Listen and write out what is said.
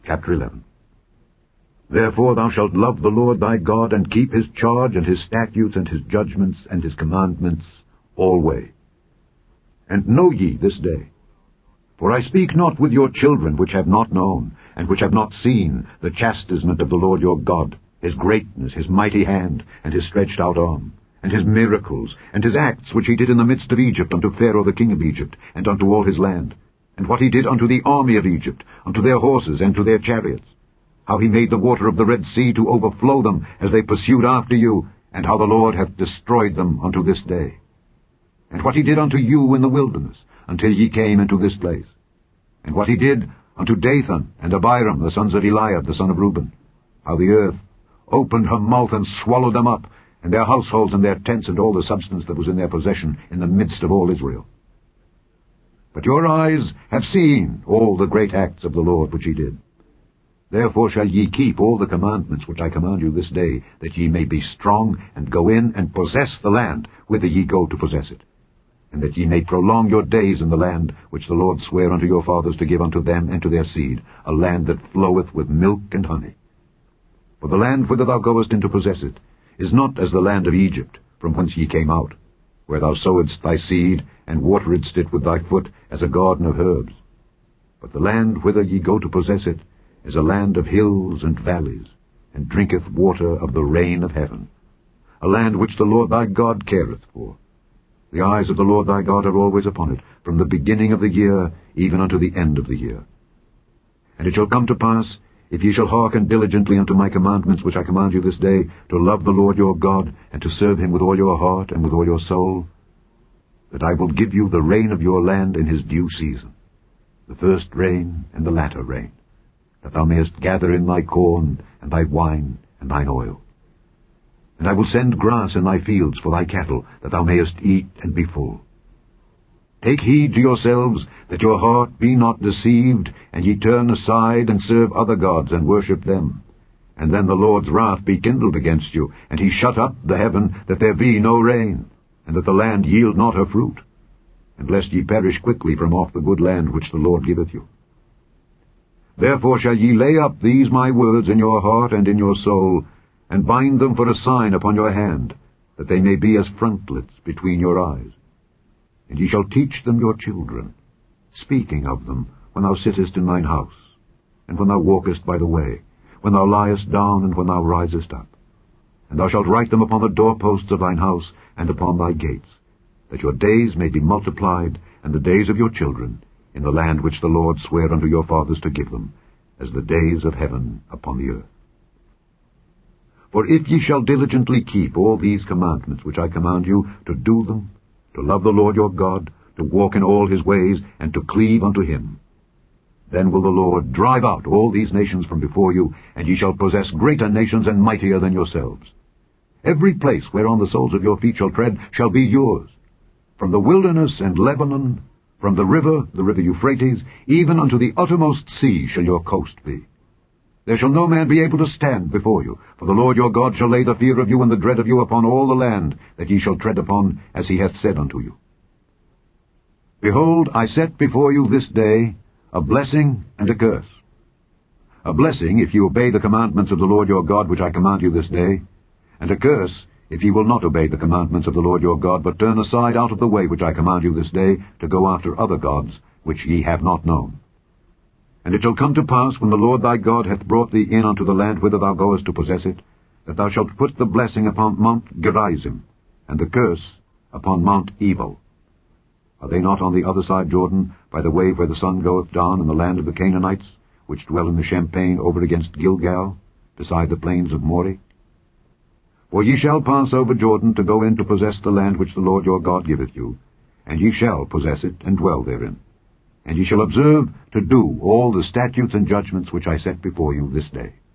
Chapter 11. Therefore thou shalt love the Lord thy God, and keep his charge, and his statutes, and his judgments, and his commandments alway. And know ye this day, for I speak not with your children which have not known, and which have not seen the chastisement of the Lord your God, his greatness, his mighty hand, and his stretched out arm, and his miracles, and his acts which he did in the midst of Egypt unto Pharaoh the king of Egypt, and unto all his land, and what he did unto the army of Egypt, unto their horses, and to their chariots, how he made the water of the Red Sea to overflow them as they pursued after you, and how the Lord hath destroyed them unto this day. And what he did unto you in the wilderness, until ye came into this place. And what he did unto Dathan and Abiram, the sons of Eliab, the son of Reuben, how the earth opened her mouth and swallowed them up, and their households and their tents and all the substance that was in their possession in the midst of all Israel. But your eyes have seen all the great acts of the Lord which he did. Therefore shall ye keep all the commandments which I command you this day, that ye may be strong, and go in and possess the land whither ye go to possess it, and that ye may prolong your days in the land which the Lord sware unto your fathers to give unto them and to their seed, a land that floweth with milk and honey. For the land whither thou goest in to possess it is not as the land of Egypt, from whence ye came out, where thou sowedst thy seed, and wateredst it with thy foot as a garden of herbs. But the land whither ye go to possess it is a land of hills and valleys, and drinketh water of the rain of heaven, a land which the Lord thy God careth for. The eyes of the Lord thy God are always upon it, from the beginning of the year even unto the end of the year. And it shall come to pass, if ye shall hearken diligently unto my commandments which I command you this day, to love the Lord your God, and to serve him with all your heart and with all your soul, that I will give you the rain of your land in his due season, the first rain and the latter rain, that thou mayest gather in thy corn, and thy wine, and thine oil. And I will send grass in thy fields for thy cattle, that thou mayest eat and be full. Take heed to yourselves, that your heart be not deceived, and ye turn aside and serve other gods, and worship them. And then the Lord's wrath be kindled against you, and he shut up the heaven, that there be no rain, and that the land yield not her fruit, and lest ye perish quickly from off the good land which the Lord giveth you. Therefore shall ye lay up these my words in your heart and in your soul, and bind them for a sign upon your hand, that they may be as frontlets between your eyes. And ye shall teach them your children, speaking of them when thou sittest in thine house, and when thou walkest by the way, when thou liest down, and when thou risest up. And thou shalt write them upon the doorposts of thine house, and upon thy gates, that your days may be multiplied, and the days of your children, in the land which the Lord sware unto your fathers to give them, as the days of heaven upon the earth. For if ye shall diligently keep all these commandments which I command you, to do them, to love the Lord your God, to walk in all his ways, and to cleave unto him, then will the Lord drive out all these nations from before you, and ye shall possess greater nations and mightier than yourselves. Every place whereon the soles of your feet shall tread shall be yours, from the wilderness and Lebanon, from the river Euphrates, even unto the uttermost sea shall your coast be. There shall no man be able to stand before you, for the Lord your God shall lay the fear of you and the dread of you upon all the land that ye shall tread upon, as he hath said unto you. Behold, I set before you this day a blessing and a curse. A blessing, if ye obey the commandments of the Lord your God which I command you this day, and a curse, if ye will not obey the commandments of the Lord your God, but turn aside out of the way which I command you this day, to go after other gods which ye have not known. And it shall come to pass, when the Lord thy God hath brought thee in unto the land whither thou goest to possess it, that thou shalt put the blessing upon Mount Gerizim, and the curse upon Mount Ebal. Are they not on the other side Jordan, by the way where the sun goeth down, in the land of the Canaanites, which dwell in the champaign over against Gilgal, beside the plains of Moreh? For ye shall pass over Jordan to go in to possess the land which the Lord your God giveth you, and ye shall possess it and dwell therein. And ye shall observe to do all the statutes and judgments which I set before you this day.